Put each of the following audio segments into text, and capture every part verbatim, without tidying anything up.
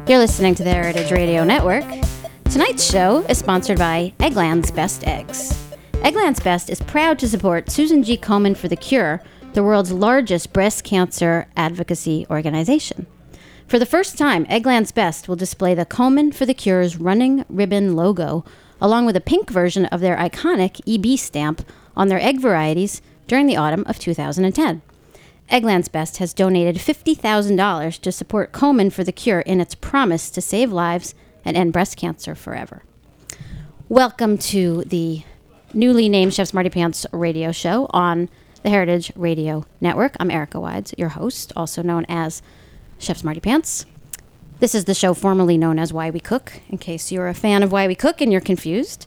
You're listening to the Heritage Radio Network. Tonight's show is sponsored by Eggland's Best Eggs. Eggland's Best is proud to support Susan G. Komen for the Cure, the world's largest breast cancer advocacy organization. For the first time, Eggland's Best will display the Komen for the Cure's running ribbon logo, along with a pink version of their iconic E B stamp on their egg varieties during the autumn of two thousand ten. Eggland's Best has donated fifty thousand dollars to support Komen for the Cure in its promise to save lives and end breast cancer forever. Welcome to the newly named Chef Smarty Pants radio show on the Heritage Radio Network. I'm Erica Wides, your host, also known as Chef Smarty Pants. This is the show formerly known as Why We Cook, in case you're a fan of Why We Cook and you're confused.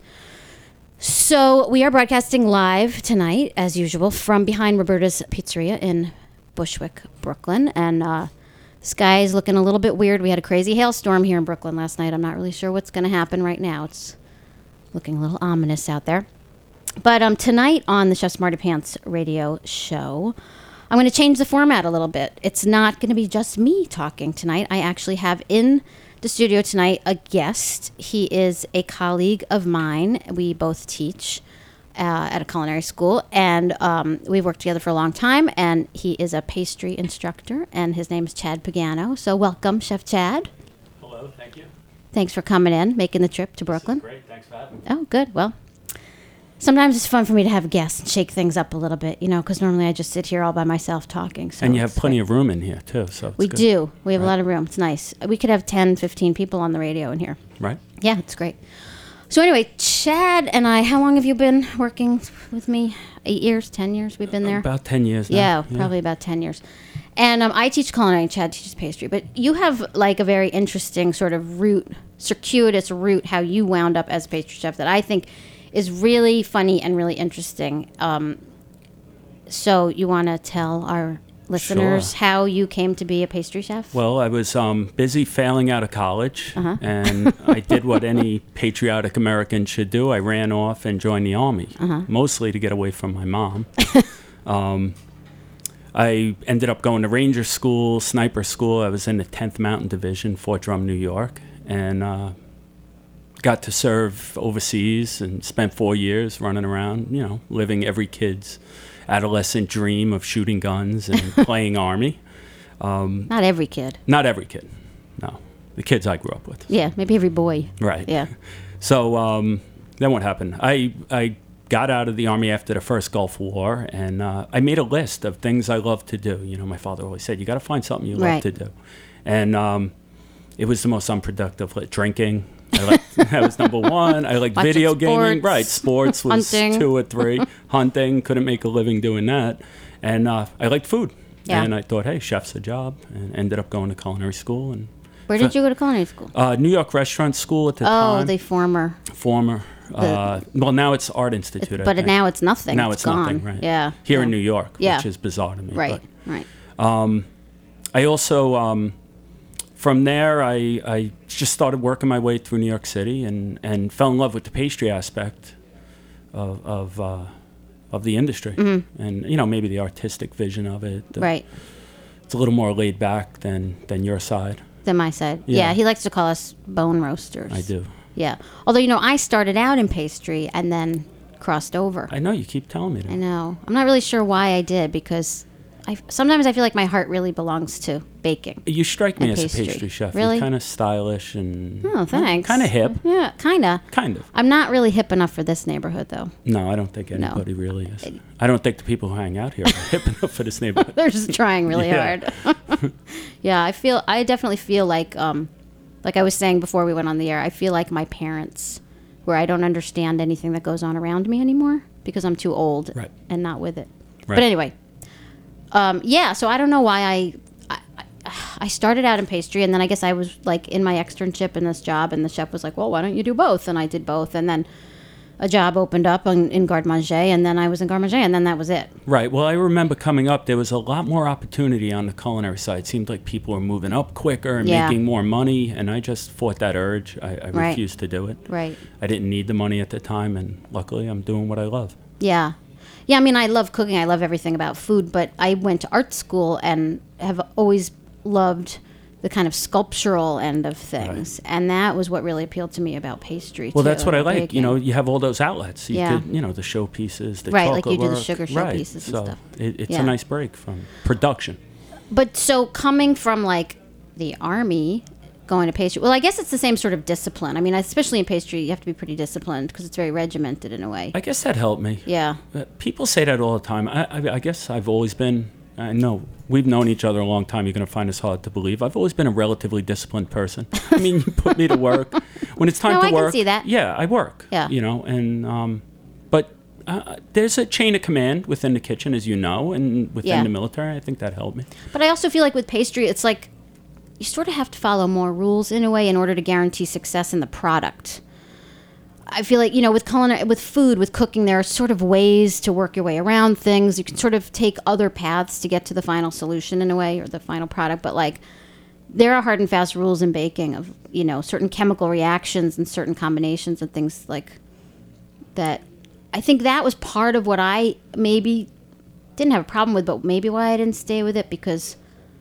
So we are broadcasting live tonight, as usual, from behind Roberta's Pizzeria in Bushwick, Brooklyn. And uh, the sky is looking a little bit weird. We had a crazy hailstorm here in Brooklyn last night. I'm not really sure what's going to happen right now. It's looking a little ominous out there. But um, tonight on the Chef Smarty Pants radio show, I'm going to change the format a little bit. It's not going to be just me talking tonight. I actually have in the studio tonight a guest. He is a colleague of mine. We both teach uh, at a culinary school, and um, we've worked together for a long time, and he is a pastry instructor, and his name is Chad Pagano. So welcome, Chef Chad. Hello, thank you. Thanks for coming in, making the trip to Brooklyn. Great, thanks for having me. Oh, good. Well, sometimes it's fun for me to have guests and shake things up a little bit, you know, because normally I just sit here all by myself talking. So and you have it's plenty like, of room in here, too. So it's we good. do. We have Right. a lot of room. It's nice. We could have ten, fifteen people on the radio in here. Right? Yeah, it's great. So anyway, Chad and I, how long have you been working with me? Eight years, ten years we've been there? About ten years now. Yeah, probably about ten years. And um, I teach culinary and Chad teaches pastry. But you have like a very interesting sort of route, circuitous route, how you wound up as a pastry chef that I think is really funny and really interesting. Um, so you want to tell our listeners Sure. how you came to be a pastry chef? Well, I was um, busy failing out of college, Uh-huh. and I did what any patriotic American should do. I ran off and joined the Army, Uh-huh. mostly to get away from my mom. um, I ended up going to Ranger School, Sniper School. I was in the tenth Mountain Division, Fort Drum, New York, and uh, got to serve overseas and spent four years running around, you know, living every kid's adolescent dream of shooting guns and playing Army. Um, Not every kid. not every kid, no. The kids I grew up with. Yeah, maybe every boy. Right. Yeah. So um, then what happened? I, I got out of the Army after the first Gulf War, and uh, I made a list of things I love to do. You know, my father always said, you got to find something you Right. love to do. And um, it was the most unproductive, like drinking. I liked, that was number one. I liked Watching video gaming. sports. Right, sports was Hunting. two or three. Hunting, couldn't make a living doing that. And uh, I liked food. Yeah. And I thought, hey, chef's a job. And ended up going to culinary school. And Where did you go to culinary school? uh, New York Restaurant School at the Oh, time. the former. Former. Uh, well, now it's Art Institute. I But think. now it's nothing. Now it's it's gone. nothing, right? Yeah. Here yeah. in New York, Yeah. which is bizarre to me. Right, right. But, um, I also, um, from there, I, I just started working my way through New York City and, and fell in love with the pastry aspect of of, uh, of the industry. Mm-hmm. And, you know, maybe the artistic vision of it. The- Right. It's a little more laid back than, than your side. Than my side. Yeah. Yeah. he likes to call us bone roasters. I do. Yeah. Although, you know, I started out in pastry and then crossed over. I know, you keep telling me that. I know. I'm not really sure why I did because I sometimes I feel like my heart really belongs to baking. You strike me And as pastry. a pastry chef. Really? You're kind of stylish and Oh, thanks. kind of hip. Yeah, kind of. Kind of. I'm not really hip enough for this neighborhood, though. No, I don't think No. anybody really is. I don't think the people who hang out here are hip enough for this neighborhood. They're just trying really Yeah. hard. Yeah, I feel. I definitely feel like, um, like I was saying before we went on the air. I feel like my parents, where I don't understand anything that goes on around me anymore because I'm too old Right. and not with it. Right. But anyway, um, yeah. So I don't know why I, I, I started out in pastry, and then I guess I was like in my externship in this job, and the chef was like, "Well, why don't you do both?" And I did both, and then a job opened up in, in Garde Manger, and then I was in Garde Manger, and then that was it. Right. Well, I remember coming up, there was a lot more opportunity on the culinary side. It seemed like people were moving up quicker and Yeah. making more money, and I just fought that urge. I, I Right. refused to do it. Right. I didn't need the money at the time, and luckily I'm doing what I love. Yeah. Yeah, I mean, I love cooking. I love everything about food, but I went to art school and have always loved the kind of sculptural end of things. Right. And that was what really appealed to me about pastry, Well, too, that's what I like. baking. You know, you have all those outlets. You Yeah. could, you know, the showpieces, the Right, chocolate like you do the work. sugar Right. showpieces and so stuff. It, it's Yeah. a nice break from production. But so coming from, like, the army, going to pastry, well, I guess it's the same sort of discipline. I mean, especially in pastry, you have to be pretty disciplined because it's very regimented in a way. I guess that helped me. Yeah. Uh, People say that all the time. I, I, I guess I've always been, I know, we've known each other a long time. You're going to find this hard to believe. I've always been a relatively disciplined person. I mean, you put me to work. When it's time No, to I can work. see that. Yeah, I work. Yeah. You know, and, um, but uh, there's a chain of command within the kitchen, as you know, and within Yeah. the military. I think that helped me. But I also feel like with pastry, it's like you sort of have to follow more rules in a way in order to guarantee success in the product. I feel like, you know, with culinary, with food, with cooking, there are sort of ways to work your way around things. You can sort of take other paths to get to the final solution in a way, or the final product. But like, there are hard and fast rules in baking of, you know, certain chemical reactions and certain combinations and things like that. I think that was part of what I maybe didn't have a problem with, but maybe why I didn't stay with it, because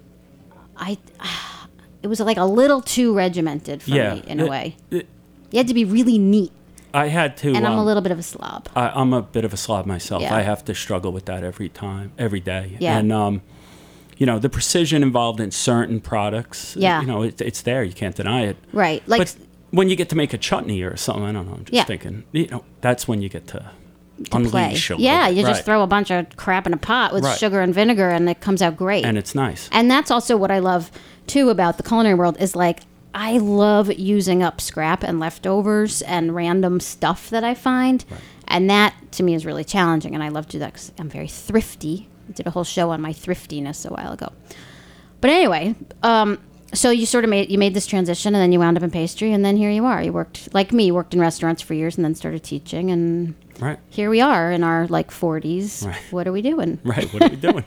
I, it was like a little too regimented for Yeah. me in a It- way. it- You had to be really neat. I had to. And I'm a um, little bit of a slob. I, I'm a bit of a slob myself. Yeah. I have to struggle with that every time, every day. Yeah. And, um, you know, the precision involved in certain products, Yeah. you know, it, it's there. You can't deny it. Right. Like, But when you get to make a chutney or something, I don't know, I'm just Yeah. thinking, you know, that's when you get to, to play. unleash a little Yeah, bit. you just Right. throw a bunch of crap in a pot with Right. sugar and vinegar and it comes out great. And it's nice. And that's also what I love too about the culinary world is like I love using up scrap and leftovers and random stuff that I find. Right. And that to me is really challenging. And I love to do that because I'm very thrifty. I did a whole show on my thriftiness a while ago. But anyway, um, so you sort of made you made this transition and then you wound up in pastry and then here you are. You worked, like me, you worked in restaurants for years and then started teaching. And Right. here we are in our like forties. Right. What are we doing? Right. What are we doing?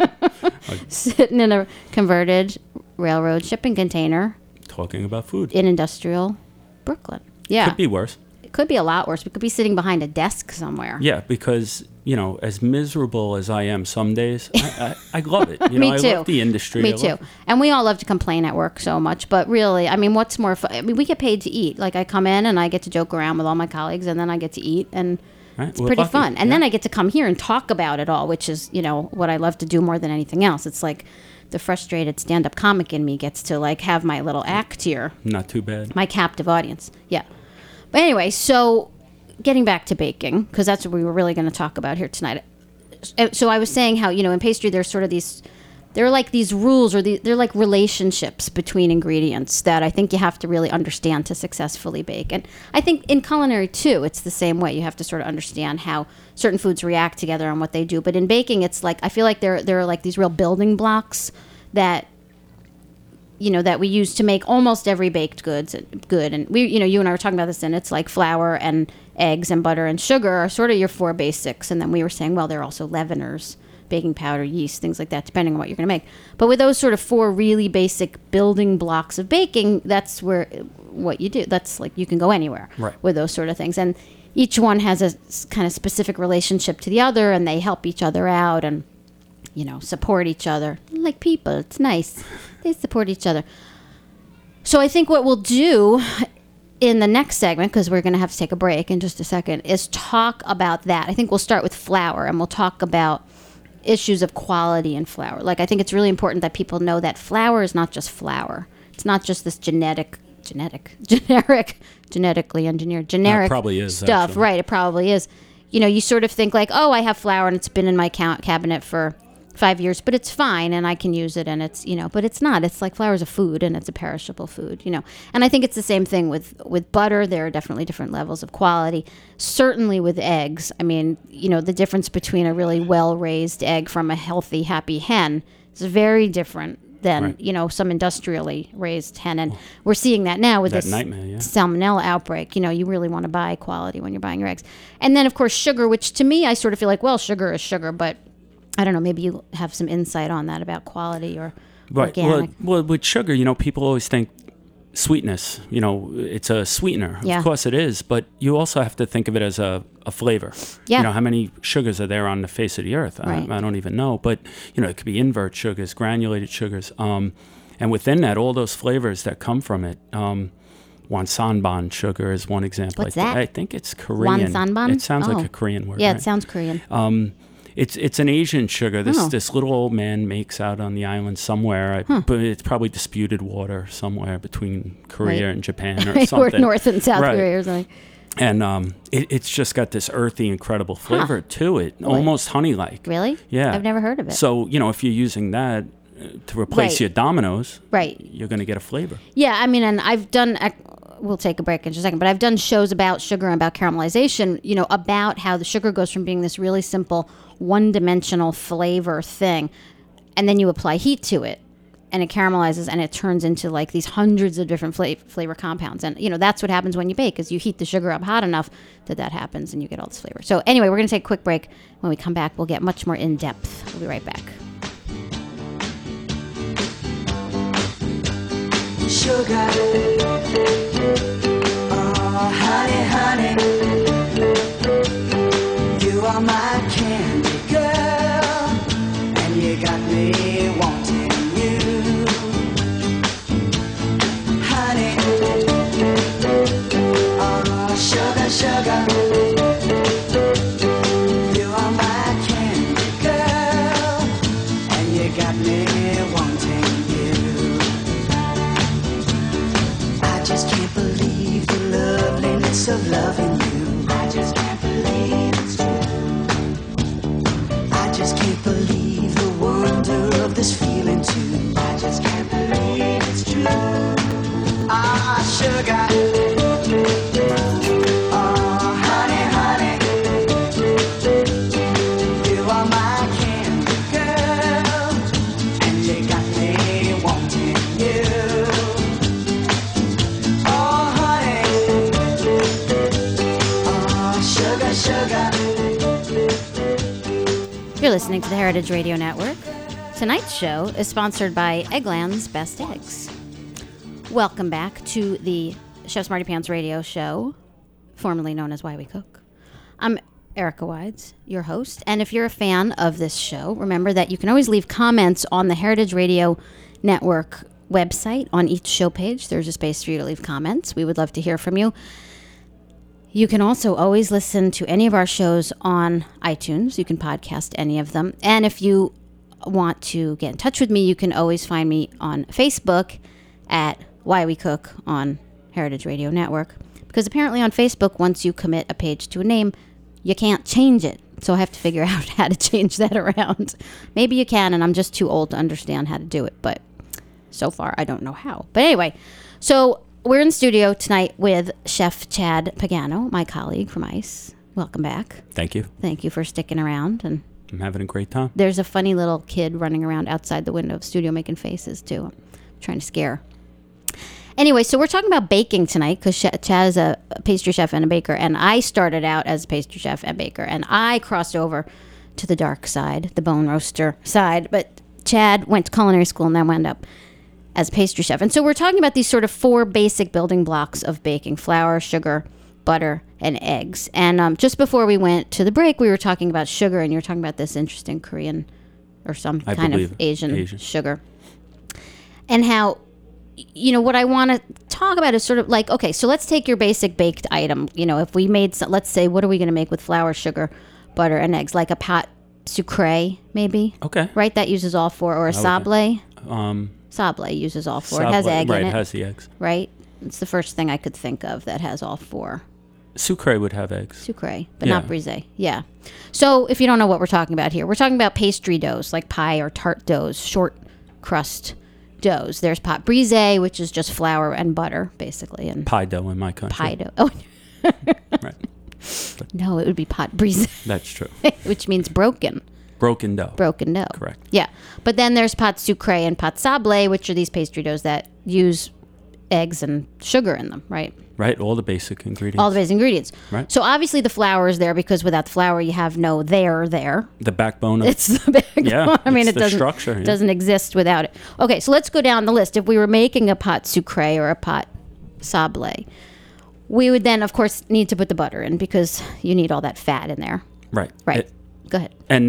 Sitting in a converted railroad shipping container Talking about food. in industrial Brooklyn. Yeah. Could be worse. It could be a lot worse. We could be sitting behind a desk somewhere. Yeah, because, you know, as miserable as I am some days, I, I, I love it. You Me know, too. I love the industry. Me I too. love- And we all love to complain at work so much, but really, I mean, what's more fun? I mean, we get paid to eat. Like I come in and I get to joke around with all my colleagues and then I get to eat and Right? it's We're pretty lucky. fun. And Yeah. then I get to come here and talk about it all, which is, you know, what I love to do more than anything else. It's like the frustrated stand-up comic in me gets to like have my little act here. Not too bad. My captive audience. Yeah. But anyway, so getting back to baking, because that's what we were really going to talk about here tonight. Uh, So I was saying how, you know, in pastry, there's sort of these, they're like these rules or the, they're like relationships between ingredients that I think you have to really understand to successfully bake. And I think in culinary too, it's the same way. You have to sort of understand how certain foods react together and what they do. But in baking, it's like, I feel like there, there are like these real building blocks that, you know, that we use to make almost every baked goods good. And we, you know, you and I were talking about this, and it's like flour and eggs and butter and sugar are sort of your four basics. And then we were saying, well, there are also leaveners, baking powder, yeast, things like that, depending on what you're going to make. But with those sort of four really basic building blocks of baking, that's where what you do. That's like you can go anywhere Right. with those sort of things. And each one has a s- kind of specific relationship to the other, and they help each other out and, you know, support each other. Like people, it's nice. They support each other. So I think what we'll do in the next segment, because we're going to have to take a break in just a second, is talk about that. I think we'll start with flour, and we'll talk about issues of quality in flour. Like, I think it's really important that people know that flour is not just flour. It's not just this genetic, genetic, generic, genetically engineered, generic probably is, stuff. actually. Right, it probably is. You know, you sort of think like, oh, I have flour and it's been in my ca- cabinet for five years, but it's fine and I can use it and it's, you know, but it's not. It's like flour is a food and it's a perishable food, you know. And I think it's the same thing with, with butter. There are definitely different levels of quality. Certainly with eggs. I mean, you know, the difference between a really well-raised egg from a healthy, happy hen is very different than, Right. you know, some industrially raised hen. And we're seeing that now with That this nightmare, yeah. salmonella outbreak. You know, you really want to buy quality when you're buying your eggs. And then, of course, sugar, which to me, I sort of feel like, well, sugar is sugar, but I don't know, maybe you have some insight on that about quality or Right. organic. Well, well, with sugar, you know, people always think sweetness, you know, it's a sweetener. Yeah. Of course it is, but you also have to think of it as a, a flavor. Yeah. You know, how many sugars are there on the face of the earth? Right. I, I don't even know, but, you know, it could be invert sugars, granulated sugars. Um, And within that, all those flavors that come from it. Um, Wansanban sugar is one example. What's I th- that? I think it's Korean. Wansanban? It sounds Oh. like a Korean word. Yeah, right? it sounds Korean. Um, it's it's an Asian sugar. This Oh. this little old man makes out on the island somewhere. I, Huh. But it's probably disputed water somewhere between Korea Right. and Japan or or something. North and South Right. Korea or something. And um, it, it's just got this earthy, incredible flavor to it, Boy. almost honey-like. Really? Yeah. I've never heard of it. So, you know, if you're using that uh, to replace Right. your Domino's, Right. you're going to get a flavor. Yeah, I mean, and I've done, ec- we'll take a break in just a second, but I've done shows about sugar and about caramelization, you know, about how the sugar goes from being this really simple, one-dimensional flavor thing, and then you apply heat to it, and it caramelizes, and it turns into like these hundreds of different fla- flavor compounds. And, you know, that's what happens when you bake, is you heat the sugar up hot enough that that happens, and you get all this flavor. So anyway, we're going to take a quick break. When we come back, we'll get much more in-depth. We'll be right back. Sugar, oh honey, honey, you are my candy girl, and you got me wanting you, honey, oh sugar, sugar, you are my candy girl, and you got me wanting you. I just can't believe the loveliness of loving you. I just can't believe it's true. I just can't believe the wonder of this feeling too. I just can't believe it's true. Ah, sugar. Oh, honey, honey. You are my candy girl, and you got me wanting you. Oh, honey, oh, sugar, sugar. You're listening to the Heritage Radio Network. Tonight's show is sponsored by Eggland's Best Eggs. Welcome back to the Chef Smarty Pants radio show, formerly known as Why We Cook. I'm Erica Wides, your host, and if you're a fan of this show, remember that you can always leave comments on the Heritage Radio Network website. On each show page, there's a space for you to leave comments. We would love to hear from you. You can also always listen to any of our shows on iTunes. You can podcast any of them. And if you want to get in touch with me, you can always find me on Facebook at Why We Cook on Heritage Radio Network. Because apparently on Facebook, once you commit a page to a name, you can't change it. So I have to figure out how to change that around. Maybe you can, and I'm just too old to understand how to do it. But so far, I don't know how. But anyway, so we're in the studio tonight with Chef Chad Pagano, my colleague from ICE. Welcome back. Thank you. Thank you for sticking around. And I'm having a great time. there's a funny little kid running around outside the window of the studio making faces, too. I'm trying to scare. Anyway, so we're talking about baking tonight because Chad is a pastry chef and a baker, and I started out as a pastry chef and baker, and I crossed over to the dark side, the bone roaster side, but Chad went to culinary school and then wound up as a pastry chef. And so we're talking about these sort of four basic building blocks of baking: flour, sugar, butter, and eggs. And um, just before we went to the break, we were talking about sugar, and you were talking about this interesting Korean or some I kind of believe Asian, Asian. sugar. And how, you know, what I want to talk about is sort of like, okay, so let's take your basic baked item. You know, if we made, some, let's say, what are we going to make with flour, sugar, butter, and eggs? Like a pâte sucrée, maybe? Okay. Right? That uses all four. Or a I would- sablé. Um, Sablé uses all four. It has Sablé- egg right, in it it. has the eggs. Right? It's the first thing I could think of that has all four. Sucre would have eggs. Sucré, but Yeah. not brisé. Yeah. So if you don't know what we're talking about here, we're talking about pastry doughs, like pie or tart doughs, short crust doughs. There's pâte brisée, which is just flour and butter, basically, and Pie dough in my country. pie dough. Oh, Right. no, it would be pâte brisée, That's true. which means broken, Broken dough. broken dough. Correct. Yeah. But then there's pâte sucrée and pâte sablé, which are these pastry doughs that use eggs and sugar in them, right? Right. All the basic ingredients. All the basic ingredients. Right. So obviously the flour is there because without the flour you have no there there. the backbone of It's the backbone. Yeah, I mean, it's it the doesn't structure, yeah. doesn't exist without it. Okay, so let's go down the list. If we were making a pâte sucrée or a pâte sablé, we would then, of course, need to put the butter in because you need all that fat in there. right. Right. It- go ahead. and that's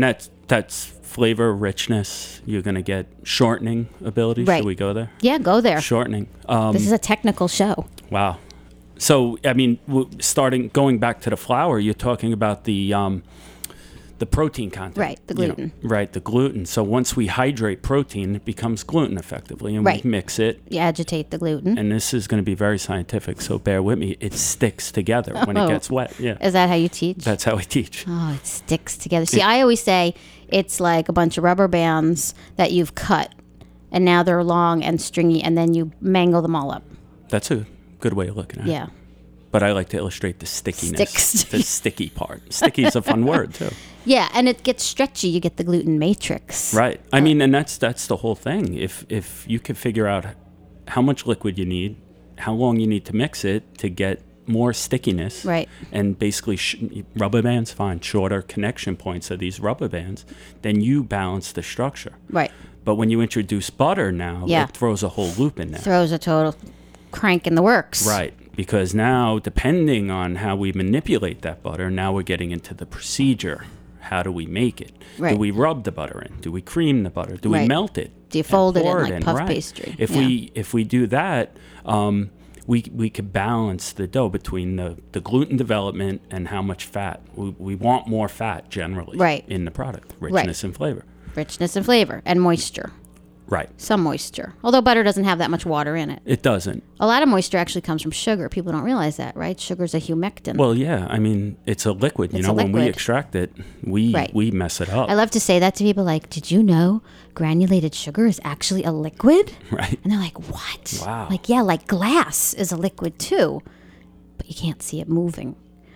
That's flavor, richness. You're going to get shortening ability. Right. Should we go there? Yeah, go there. Shortening. Um, This is a technical show. Wow. So, I mean, w- starting going back to the flour, you're talking about the um, the protein content. Right, the you know, gluten. right, the gluten. So once we hydrate protein, it becomes gluten effectively, and Right. we mix it. You agitate the gluten. And this is going to be very scientific, so bear with me. It sticks together when Oh. it gets wet. Yeah, Is that how you teach? that's how I teach. Oh, it sticks together. See, I always say it's like a bunch of rubber bands that you've cut, and now they're long and stringy, and then you mangle them all up. That's a good way of looking at it. Yeah. But I like to illustrate the stickiness, Sticks. the sticky part. Sticky is a fun word too. Yeah, and it gets stretchy. You get the gluten matrix. Right. I mean, and that's that's the whole thing. If if you can figure out how much liquid you need, how long you need to mix it to get more stickiness, Right. and basically sh- rubber bands, fine, shorter connection points of these rubber bands, then you balance the structure. Right. But when you introduce butter now, Yeah. it throws a whole loop in there. Throws a total crank in the works. Right. Because now, depending on how we manipulate that butter, now we're getting into the procedure. How do we make it? Right. Do we rub the butter in? Do we cream the butter? Do we Right. melt it? Do you and fold it in pour like puff pastry? If Yeah. we if we do that, um, we we could balance the dough between the, the gluten development and how much fat. We, we want more fat generally Right. in the product, richness and flavor. Richness and flavor and moisture. Right. Some moisture. Although butter doesn't have that much water in it. It doesn't. A lot of moisture actually comes from sugar. People don't realize that, right? Sugar's a humectant. Well, yeah. I mean, it's a liquid. You It's know, a when we liquid. extract it, we Right. we mess it up. I love to say that to people like, did you know granulated sugar is actually a liquid? Right. And they're like, what? Wow. Like, yeah, like glass is a liquid too, but you can't see it moving.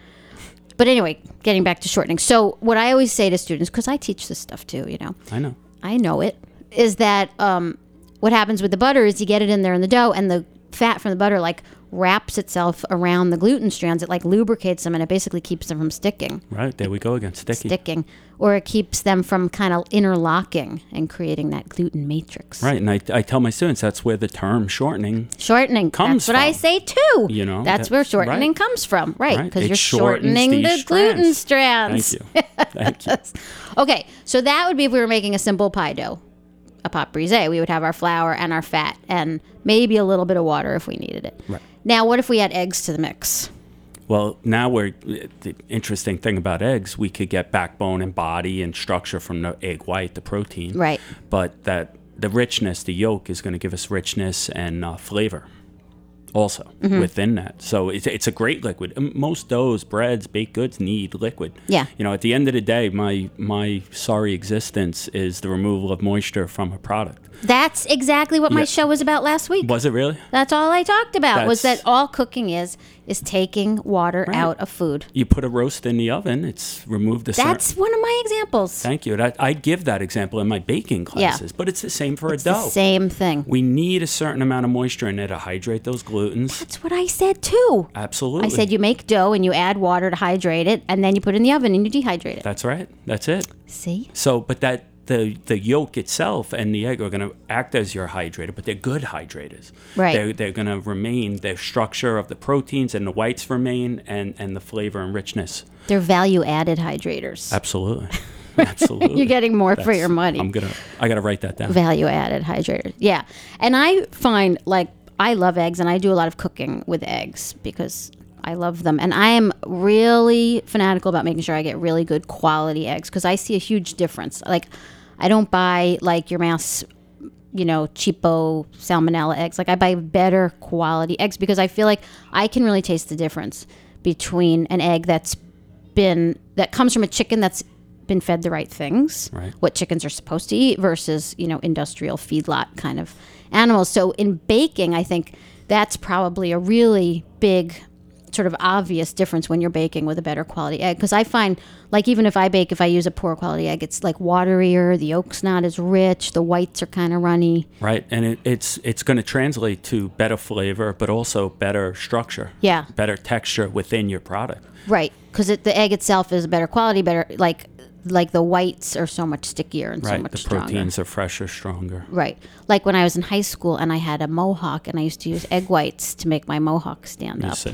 But anyway, getting back to shortening. So what I always say to students, because I teach this stuff too, you know, I know. I know it, is that um, what happens with the butter is you get it in there in the dough, and the fat from the butter like wraps itself around the gluten strands. It like lubricates them, and it basically keeps them from sticking. Right. There we go again. Sticky. Sticking, or it keeps them from kind of interlocking and creating that gluten matrix. Right. And I, I tell my students that's where the term shortening. Shortening Comes That's what I from. say too. You know, that's that- where shortening right. comes from, right? Right. Because It you're shortens shortening the these gluten strands. strands. Thank you. Thank you. Okay, so that would be if we were making a simple pie dough, a pâte brisée. We would have our flour and our fat and maybe a little bit of water if we needed it. Right. Now, what if we add eggs to the mix? Well, now we're the interesting thing about eggs, we could get backbone and body and structure from the egg white, the protein. Right. But that the richness, the yolk, is going to give us richness and uh, flavor also Mm-hmm. within that. So it's, it's a great liquid. M- Most doughs, breads, baked goods need liquid. Yeah. You know, at the end of the day, my my sorry existence is the removal of moisture from a product. That's exactly what my Yeah. show was about last week. Was it really? That's all I talked about, was That's- that all cooking is is taking water Right. out of food. You put a roast in the oven, it's removed the certain... That's one of my examples. Thank you. That, I give that example in my baking classes, but it's the same for It's a dough. the same thing. We need a certain amount of moisture in there to hydrate those glutens. That's what I said too. Absolutely. I said you make dough and you add water to hydrate it, and then you put it in the oven and you dehydrate it. That's right. That's it. See? So, but that the the yolk itself and the egg are going to act as your hydrator, but they're good hydrators. Right. They're, they're going to remain, their structure of the proteins and the whites remain, and, and the flavor and richness. They're value added hydrators. Absolutely. Absolutely. You're getting more for That's- your money. I'm gonna. I gotta write that down. Value added hydrators. Yeah. And I find like I love eggs, and I do a lot of cooking with eggs because I love them. And I am really fanatical about making sure I get really good quality eggs because I see a huge difference. Like I don't buy like your mass, you know, cheapo salmonella eggs. Like I buy better quality eggs because I feel like I can really taste the difference between an egg that's been that comes from a chicken that's been fed the right things, Right. what chickens are supposed to eat versus, you know, industrial feedlot kind of animals. So in baking, I think that's probably a really big sort of obvious difference when you're baking with a better quality egg. Because I find, like, even if I bake, if I use a poor quality egg, it's like waterier, the yolk's not as rich, the whites are kind of runny. Right, and it, it's it's going to translate to better flavor, but also better structure. Yeah. Better texture within your product. Right, because the egg itself is better quality, better, like, like the whites are so much stickier and so Right, much the stronger. proteins are fresher, stronger. Right. Like when I was in high school and I had a mohawk and I used to use egg whites to make my mohawk stand You up. see?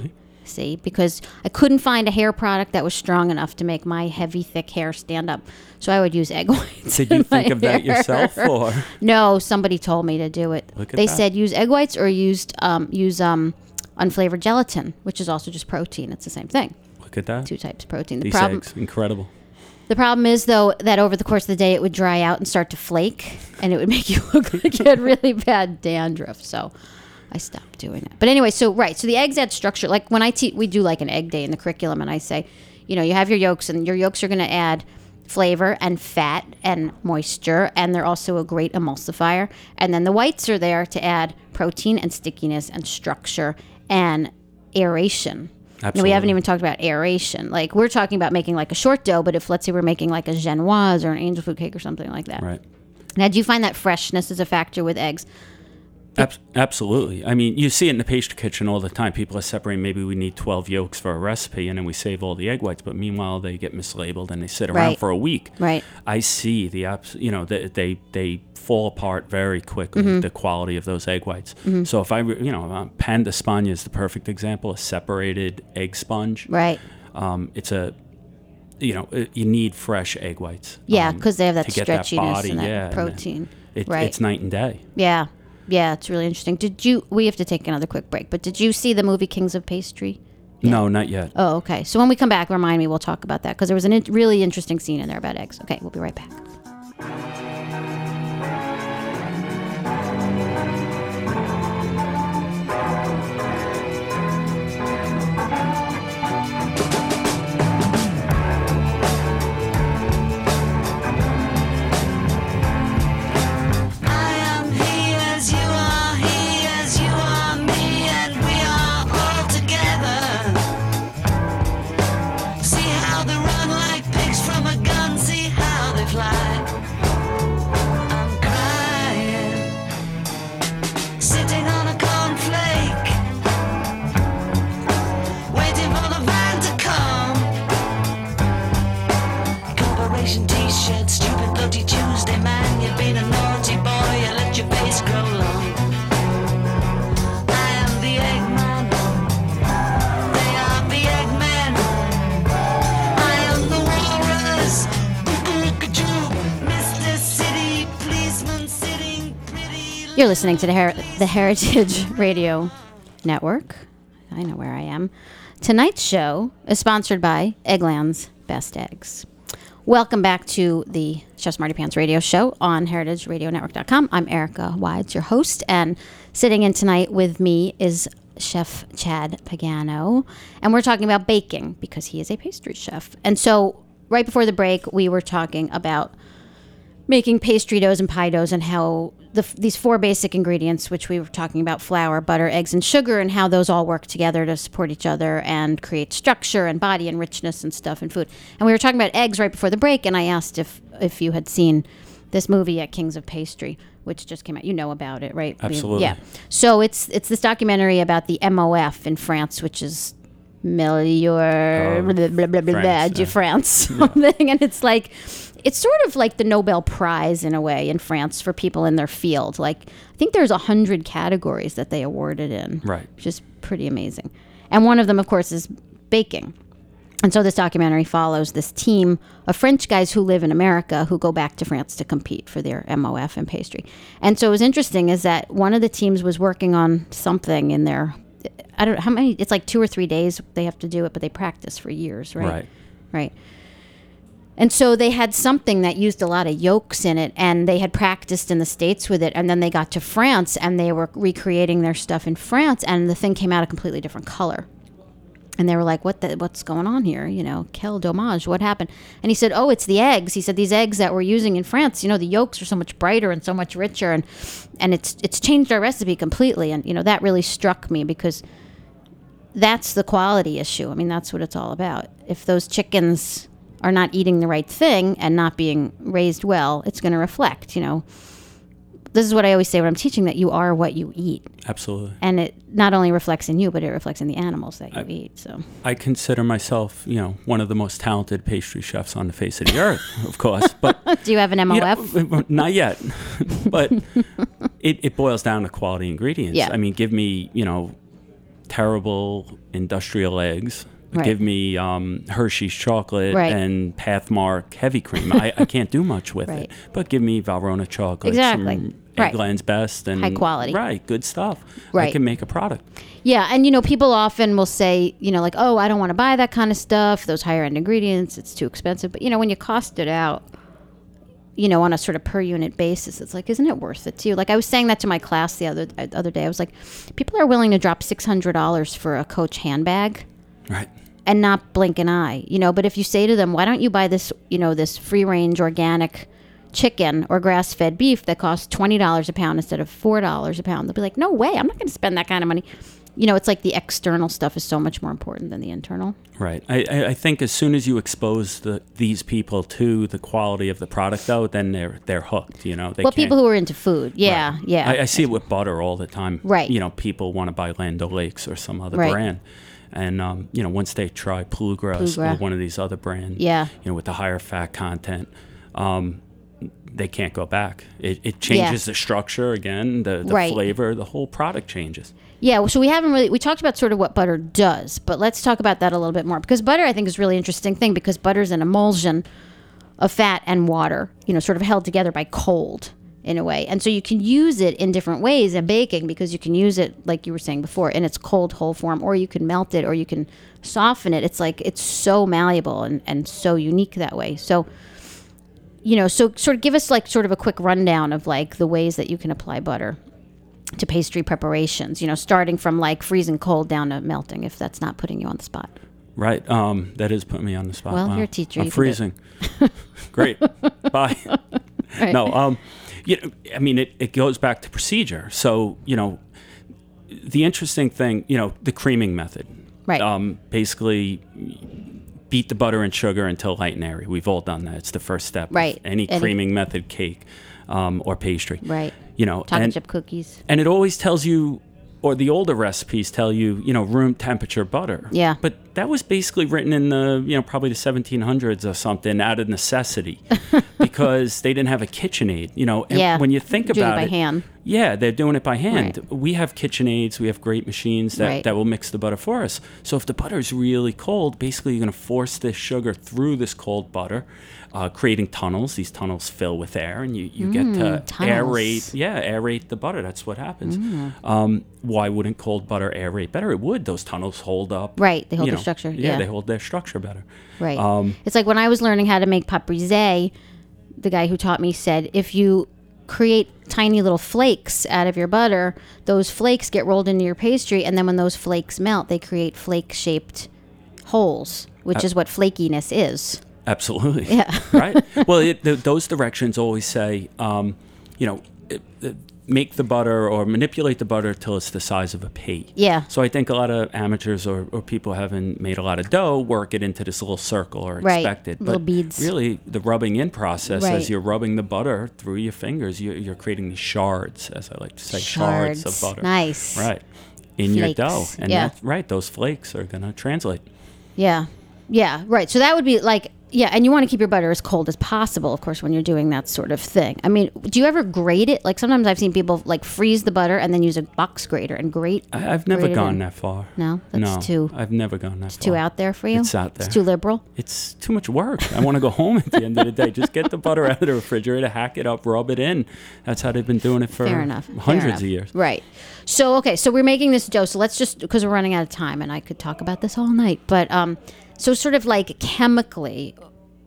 See, because I couldn't find a hair product that was strong enough to make my heavy, thick hair stand up. So I would use egg whites. Did you in think my of that hair. yourself, or No, somebody told me to do it. Look at they that. said use egg whites or used um, use um, unflavored gelatin, which is also just protein. It's the same thing. look at that? Two types of protein. The These problem, eggs, incredible. the problem is though that over the course of the day it would dry out and start to flake, and it would make you look like you had really bad dandruff. So I stopped doing it. But anyway, so right, so the eggs add structure. Like when I teach, we do like an egg day in the curriculum, and I say, you know, you have your yolks, and your yolks are going to add flavor and fat and moisture, and they're also a great emulsifier. And then the whites are there to add protein and stickiness and structure and aeration. Absolutely. And we haven't even talked about aeration. Like we're talking about making like a short dough, but if let's say we're making like a genoise or an angel food cake or something like that. Right. Now, do you find that freshness is a factor with eggs? Ab- absolutely. I mean, you see it in the pastry kitchen all the time. People are separating. Maybe we need twelve yolks for a recipe, and then we save all the egg whites. But meanwhile, they get mislabeled and they sit around Right. for a week. Right. I see the abs- you know, they they, they fall apart very quickly. Mm-hmm. The quality of those egg whites. So if I, re- you know, uh, pan de España is the perfect example. A separated egg sponge. Right. Um, it's a, you know, it, you need fresh egg whites. Yeah, um, because they have that to get that stretchiness body, and that yeah, and protein. It, right. It's night and day. Yeah. Yeah, it's really interesting. Did you, we have to take another quick break, but did you see the movie Kings of Pastry? No, not yet. Oh, okay. So when we come back, remind me, we'll talk about that because there was a in- really interesting scene in there about eggs. Okay, we'll be right back. I am he as you are, he as you are me, and we are all together. See how they run like pigs from a gun, see how they fly. I'm crying, sitting on a cornflake, waiting for the van to come. Corporation t-shirt, stupid bloody Tuesday man. You've been a naughty boy, you let your face grow long. I am the Eggman, they are the Eggmen. I am the walrus, Boo-Boo-Ka-Choo, Mister City Policeman sitting pretty. You're listening to the, Her- the Heritage Radio Network. I know where I am. Tonight's show is sponsored by Eggland's Best Eggs. Welcome back to the Chef Smarty Pants radio show on heritage radio network dot com. I'm Erica Wides, your host, and sitting in tonight with me is Chef Chad Pagano, and we're talking about baking because he is a pastry chef. And so right before the break, we were talking about making pastry doughs and pie doughs and how the, these four basic ingredients, which we were talking about, flour, butter, eggs, and sugar, and how those all work together to support each other and create structure and body and richness and stuff in food. And we were talking about eggs right before the break, and I asked if, if you had seen this movie at Kings of Pastry, which just came out. You know about it, right? Absolutely. Yeah. So it's it's this documentary about the M O F in France, which is Melior Oh, blah, blah, blah, blah, blah, France, de yeah. France something, and it's like it's sort of like the Nobel Prize in a way in France for people in their field. Like I think there's a hundred categories that they awarded in, Right. which is pretty amazing. And one of them, of course, is baking. And so this documentary follows this team of French guys who live in America who go back to France to compete for their M O F in pastry. And so what was interesting is that one of the teams was working on something in their, I don't know how many, it's like two or three days they have to do it, but they practice for years, right? Right. Right. And so they had something that used a lot of yolks in it, and they had practiced in the States with it, and then they got to France, and they were recreating their stuff in France, and the thing came out a completely different color. And they were like, "What? The, what's going on here? You know, quel dommage? What happened?" And he said, "Oh, it's the eggs." He said, "These eggs that we're using in France, you know, the yolks are so much brighter and so much richer, and and it's it's changed our recipe completely." And you know, that really struck me because that's the quality issue. I mean, that's what it's all about. If those chickens are not eating the right thing and not being raised well, it's going to reflect. You know, this is what I always say when I'm teaching, that you are what you eat. Absolutely. And it not only reflects in you, but it reflects in the animals that you I- eat. So I consider myself, you know, one of the most talented pastry chefs on the face of the earth, of course. But do you have an M O you F? know, not yet. But it, it boils down to quality ingredients. Yeah. I mean, give me, you know, terrible industrial eggs. Right. Give me um, Hershey's chocolate Right. and Pathmark heavy cream. I, I can't do much with Right. it. But give me Valrhona chocolate, Exactly. some Right. Eggland's Best, and High quality. Right, good stuff. Right. I can make a product. Yeah, and you know, people often will say, you know, like, oh, I don't want to buy that kind of stuff, those higher end ingredients, it's too expensive. But you know, when you cost it out, you know, on a sort of per unit basis, it's like, isn't it worth it to you? Like I was saying that to my class the other the other day. I was like, people are willing to drop six hundred dollars for a Coach handbag Right. and not blink an eye, you know. But if you say to them, why don't you buy this, you know, this free range organic chicken or grass fed beef that costs twenty dollars a pound instead of four dollars a pound? They'll be like, no way, I'm not going to spend that kind of money. You know, it's like the external stuff is so much more important than the internal. Right. I, I- I think as soon as you expose the, these people to the quality of the product, though, then they're they're hooked. You know, they Well, can't- people who are into food, yeah, Right. yeah. I, I see it with butter all the time. Right. You know, people want to buy Land O'Lakes or some other Right. brand. And, um, you know, once they try Bluegrass Bluegrass. or one of these other brands, Yeah. you know, with the higher fat content, um, they can't go back. It, it changes the structure again, the, the Right. flavor, the whole product changes. Yeah, well, so we haven't really, we talked about sort of what butter does, but let's talk about that a little bit more because butter, I think, is a really interesting thing because butter is an emulsion of fat and water, you know, sort of held together by cold in a way. And so you can use it in different ways in baking because you can use it, like you were saying before, in its cold whole form, or you can melt it or you can soften it. It's like, it's so malleable and, and so unique that way. So, you know, so sort of give us like sort of a quick rundown of like the ways that you can apply butter to pastry preparations, you know, starting from like freezing cold down to melting, if that's not putting you on the spot. Right. Um, that is putting me on the spot. Well, Wow. you're a teacher, I'm you can do it. freezing. Great. Bye. Right. No, um, you know, I mean, it, it goes back to procedure. So, you know, the interesting thing, you know, the creaming method. Right. Um, basically, beat the butter and sugar until light and airy. We've all done that. It's the first step. of Right. Any, Any- creaming method, cake um, or pastry. Right. You know, Chocolate and, chip cookies. and it always tells you, or the older recipes tell you, you know, room temperature butter. Yeah. But that was basically written in the, you know, probably the seventeen hundreds or something out of necessity because they didn't have a KitchenAid, you know. And Yeah. when you think Doing it about by it, hand. yeah, they're doing it by hand. Right. We have KitchenAids, we have great machines that, Right. that will mix the butter for us. So if the butter is really cold, basically you're going to force this sugar through this cold butter, uh, creating tunnels. These tunnels fill with air, and you, you get to tunnels. Mm. aerate. Yeah, aerate the butter. That's what happens. Um, why wouldn't cold butter aerate better? It would. Those tunnels hold up. Right, they hold you their know, structure, Yeah, yeah. they hold their structure better. Right. Um, it's like when I was learning how to make pâte brisée, the guy who taught me said, if you create tiny little flakes out of your butter, those flakes get rolled into your pastry, and then when those flakes melt, they create flake-shaped holes, which Uh, is what flakiness is. Absolutely. Yeah. Right. Well, it, th those directions always say, um, you know, it, it, make the butter or manipulate the butter till it's the size of a pea. Yeah. So I think a lot of amateurs or, or people who haven't made a lot of dough work it into this little circle or Right. expect it. Little but beads. really, the rubbing in process, Right. as you're rubbing the butter through your fingers, you, you're creating these shards, as I like to say, shards, Shards. of butter. Nice. Right. In your Flakes. dough. And Yeah. that's right. Those flakes are going to translate. Yeah. Yeah, right. So that would be like, yeah, and you want to keep your butter as cold as possible, of course, when you're doing that sort of thing. I mean, do you ever grate it? Like sometimes I've seen people like freeze the butter and then use a box grater and grate. I, I've never grate it gone in. that far. No? That's no, too- I've never gone that far. Too out there for you? It's out there. It's too liberal? It's too much work. I want to go home at the end of the day. Just get the butter out of the refrigerator, hack it up, rub it in. That's how they've been doing it for Fair enough. Fair hundreds enough. of years. Right. So, okay, so we're making this dough. So let's just, because we're running out of time and I could talk about this all night. But um, so sort of like chemically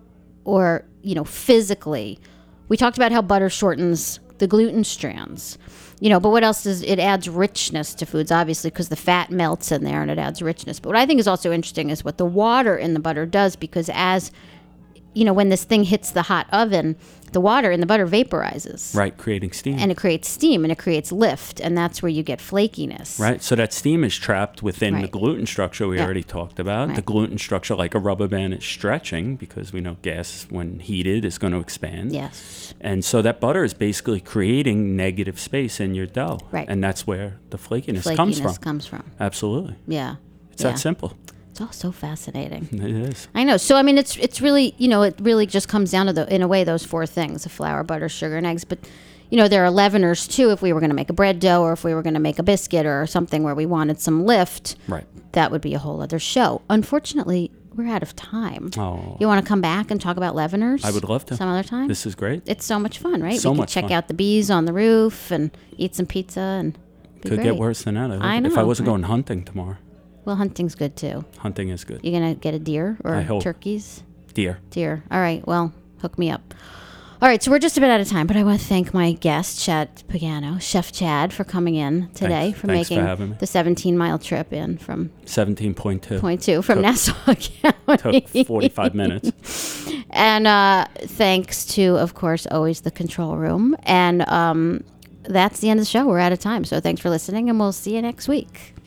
or, you know, physically, we talked about how butter shortens the gluten strands. You know, but what else does it adds richness to foods, obviously, because the fat melts in there and it adds richness. But what I think is also interesting is what the water in the butter does, because as, you know, when this thing hits the hot oven, the water in the butter vaporizes. Right, creating steam. And it creates steam and it creates lift, and that's where you get flakiness. Right, so that steam is trapped within the Right. gluten structure we Yeah. already talked about. The Right. gluten structure, like a rubber band, is stretching because we know gas, when heated, is going to expand. Yes. And so that butter is basically creating negative space in your dough. Right. And that's where the flakiness, Flakiness comes from. comes from. Absolutely. Yeah. It's yeah. that simple. It's all so fascinating. It is. I know. So I mean, it's it's really, you know, it really just comes down to the, in a way, those four things: the flour, butter, sugar, and eggs. But you know, there are leaveners too. If we were going to make a bread dough, or if we were going to make a biscuit or something where we wanted some lift, Right. that would be a whole other show. Unfortunately, we're out of time. Oh. You want to come back and talk about leaveners? I would love to. Some other time? This is great. It's so much fun, right? So we could much check fun. out the bees on the roof and eat some pizza and be Could great. get worse than that. I If I know, wasn't right? going hunting tomorrow. Well, hunting's good too. Hunting is good. You gonna get a deer or I hope. turkeys? Deer. Deer. All right. Well, hook me up. All right, so we're just about out of time, but I want to thank my guest, Chad Pagano, Chef Chad, for coming in today, Thanks. for Thanks for making having me. the seventeen-mile trip in from seventeen point two. point two from Took- Nassau County. Took forty-five minutes. And uh, thanks to, of course, always the control room. And um, that's the end of the show. We're out of time. So thanks for listening, and we'll see you next week.